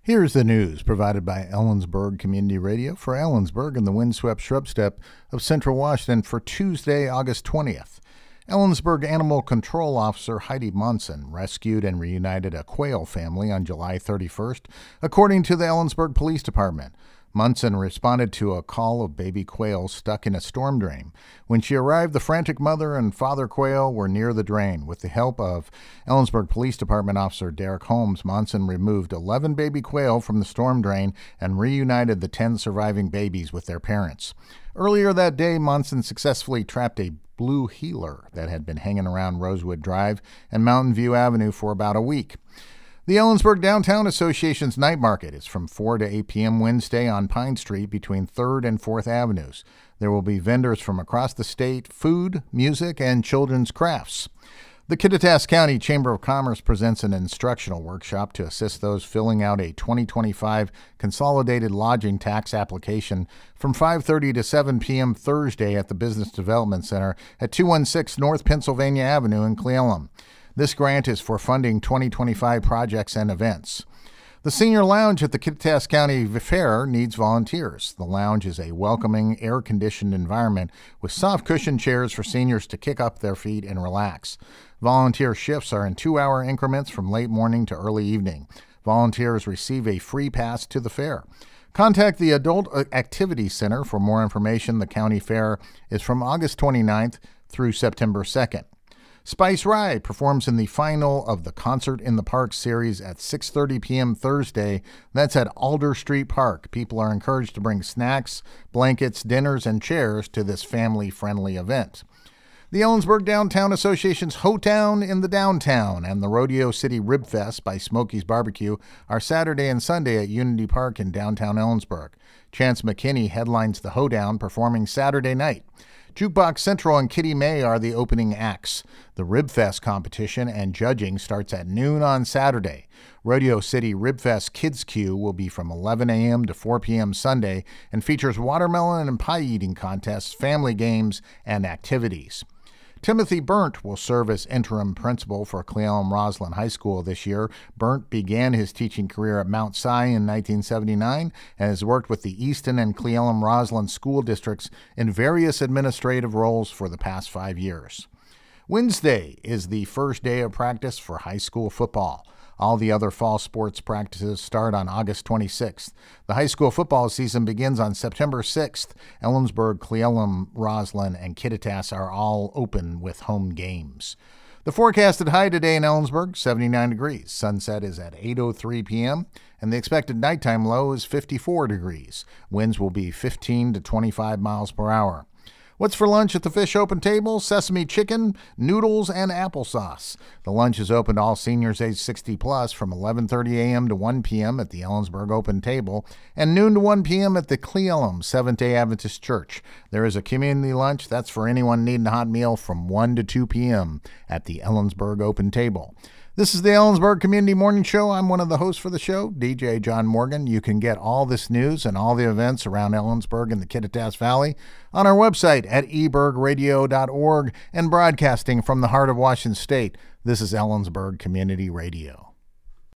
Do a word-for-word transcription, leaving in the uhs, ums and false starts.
Here's the news provided by Ellensburg Community Radio for Ellensburg and the windswept shrub steppe of Central Washington for Tuesday, August twentieth. Ellensburg Animal Control Officer Heidi Monson rescued and reunited a quail family on July thirty-first, according to the Ellensburg Police Department. Munson responded to a call of baby quail stuck in a storm drain. When she arrived, the frantic mother and father quail were near the drain. With the help of Ellensburg Police Department Officer Derek Holmes, Munson removed eleven baby quail from the storm drain and reunited the ten surviving babies with their parents. Earlier that day, Munson successfully trapped a blue heeler that had been hanging around Rosewood Drive and Mountain View Avenue for about a week. The Ellensburg Downtown Association's night market is from four to eight p.m. Wednesday on Pine Street between third and fourth Avenues. There will be vendors from across the state, food, music, and children's crafts. The Kittitas County Chamber of Commerce presents an instructional workshop to assist those filling out a twenty twenty-five consolidated lodging tax application from five thirty to seven p.m. Thursday at the Business Development Center at two one six North Pennsylvania Avenue in Cle Elum. This grant is for funding twenty twenty-five projects and events. The Senior Lounge at the Kittitas County Fair needs volunteers. The lounge is a welcoming, air-conditioned environment with soft cushion chairs for seniors to kick up their feet and relax. Volunteer shifts are in two-hour increments from late morning to early evening. Volunteers receive a free pass to the fair. Contact the Adult Activity Center for more information. The county fair is from August twenty-ninth through September second. Spice Rye performs in the final of the Concert in the Park series at six thirty p.m. Thursday. That's at Alder Street Park. People are encouraged to bring snacks, blankets, dinners, and chairs to this family-friendly event. The Ellensburg Downtown Association's Hoedown in the Downtown and the Rodeo City Rib Fest by Smokey's Barbecue are Saturday and Sunday at Unity Park in downtown Ellensburg. Chance McKinney headlines the Hoedown, performing Saturday night. Jukebox Central and Kitty May are the opening acts. The Ribfest competition and judging starts at noon on Saturday. Rodeo City Ribfest Kids Queue will be from eleven a.m. to four p.m. Sunday and features watermelon and pie eating contests, family games, and activities. Timothy Burnt will serve as interim principal for Cle Elum Roslyn High School this year. Burnt began his teaching career at Mount Si in nineteen seventy-nine and has worked with the Easton and Cle Elum Roslyn school districts in various administrative roles for the past five years. Wednesday is the first day of practice for high school football. All the other fall sports practices start on August twenty-sixth. The high school football season begins on September sixth. Ellensburg, Cle Elum, Roslyn, and Kittitas are all open with home games. The forecasted high today in Ellensburg, seventy-nine degrees. Sunset is at eight oh three p.m., and the expected nighttime low is fifty-four degrees. Winds will be fifteen to twenty-five miles per hour. What's for lunch at the Fish Open Table? Sesame chicken, noodles, and applesauce. The lunch is open to all seniors age sixty plus from eleven thirty a.m. to one p.m. at the Ellensburg Open Table and noon to one p.m. at the Cle Elum Seventh-day Adventist Church. There is a community lunch that's for anyone needing a hot meal from one to two p.m. at the Ellensburg Open Table. This is the Ellensburg Community Morning Show. I'm one of the hosts for the show, D J John Morgan. You can get all this news and all the events around Ellensburg and the Kittitas Valley on our website at e burg radio dot org and broadcasting from the heart of Washington State. This is Ellensburg Community Radio.